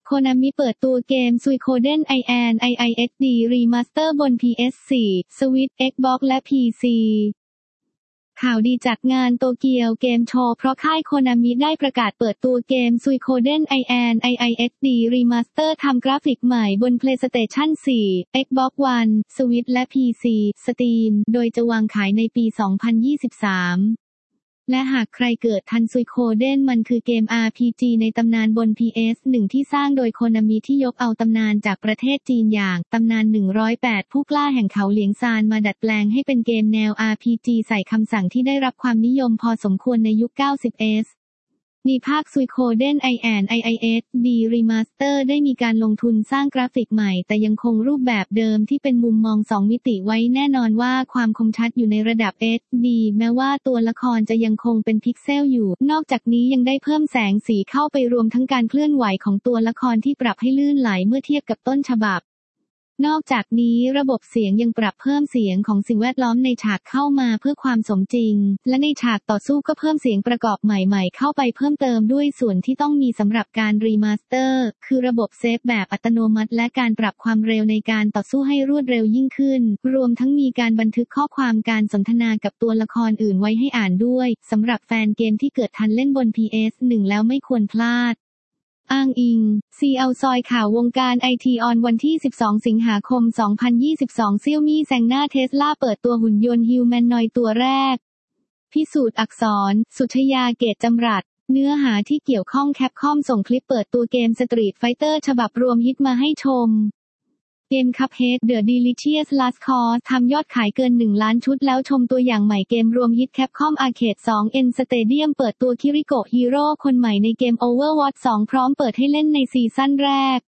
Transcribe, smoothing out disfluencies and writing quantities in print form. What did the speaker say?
โคนามิเปิดตัวเกม Suikoden Ian IISD Remaster บน PS4 Switch Xbox และ PC ข่าวดีจากงานโตเกียวเกมโชว์เพราะค่ายโคนามิได้ประกาศเปิดตัวเกม Suikoden Ian IISD Remaster ทำกราฟิกใหม่บน PlayStation 4 Xbox One Switch และ PC Steam โดยจะวางขายในปี 2023และหากใครเกิดทันซุยโคเด้นมันคือเกม RPG ในตำนานบน PS1 ที่สร้างโดยโคนามิที่ยกเอาตำนานจากประเทศจีนอย่างตำนาน108ผู้กล้าแห่งเขาเหลียงซานมาดัดแปลงให้เป็นเกมแนว RPG ใส่คำสั่งที่ได้รับความนิยมพอสมควรในยุค 90s ในภาค Suikoden Ian IISD Remaster ได้มีการลงทุนสร้างกราฟิกใหม่แต่ยังคงรูปแบบเดิมที่เป็นมุมมอง2มิติไว้แน่นอนว่าความคมชัดอยู่ในระดับ HD แม้ว่าตัวละครจะยังคงเป็นพิกเซลอยู่นอกจากนี้ยังได้เพิ่มแสงสีเข้าไปรวมทั้งการเคลื่อนไหวของตัวละครที่ปรับให้ลื่นไหลเมื่อเทียบกับต้นฉบับนอกจากนี้ระบบเสียงยังปรับเพิ่มเสียงของสิ่งแวดล้อมในฉากเข้ามาเพื่อความสมจริงและในฉากต่อสู้ก็เพิ่มเสียงประกอบใหม่ๆเข้าไปเพิ่มเติมด้วยส่วนที่ต้องมีสำหรับการรีมาสเตอร์คือระบบเซฟแบบอัตโนมัติและการปรับความเร็วในการต่อสู้ให้รวดเร็วยิ่งขึ้นรวมทั้งมีการบันทึกข้อความการสนทนากับตัวละครอื่นไว้ให้อ่านด้วยสำหรับแฟนเกมที่เกิดทันเล่นบน PS1 แล้วไม่ควรพลาดอ้างอิง CL ซอยข่าววงการไอทีออนวันที่ 12 สิงหาคม 2022 Xiaomi แซงหน้า Tesla เปิดตัวหุ่นยนต์ฮิวแมนนอยด์ตัวแรกพิสูจน์อักษรสุชยาเกตจำรัดเนื้อหาที่เกี่ยวข้องแคปคอมส่งคลิปเปิดตัวเกม Street Fighter ฉบับรวมฮิตมาให้ชมเกม Cuphead The Delicious Last Course ทำยอดขายเกิน 1 ล้านชุดแล้วชมตัวอย่างใหม่เกมรวมฮิต Capcom Arcade 2 N Stadium เปิดตัวคิริโกะฮีโร่คนใหม่ในเกม Overwatch 2 พร้อมเปิดให้เล่นในซีซั่นแรก